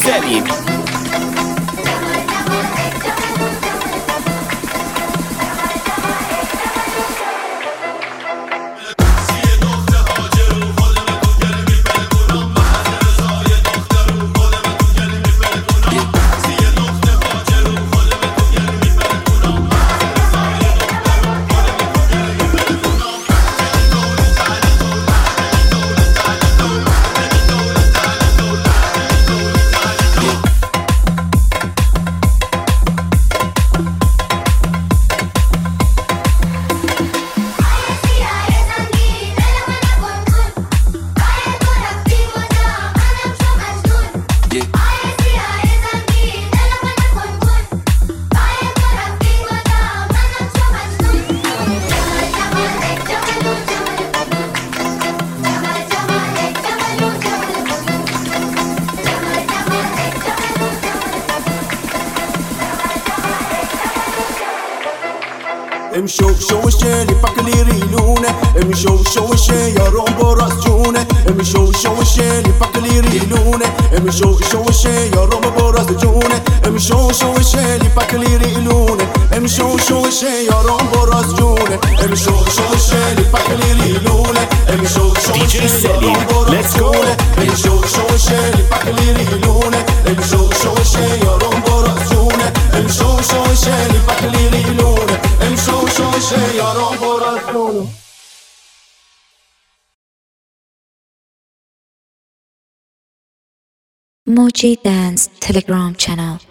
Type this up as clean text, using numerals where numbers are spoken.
Selim. امشو شوشه لیپک لیرینونه امشو شوشه یارم براس جونه امشو شوشه لیپک لیرینونه امشو شوشه یارم براس جونه امشو شوشه لیپک لیرینونه امشو شوشه یارم براس جونه امشو شوشه لیپک لیرینونه امشو شوشه یارم براس جونه امشو شوشه لیپک لیرینونه امشو شوشه یارم براس جونه امشو شوشه لیپک لیرینونه امشو شوشه یارم براس جونه. Moji Dance Telegram channel.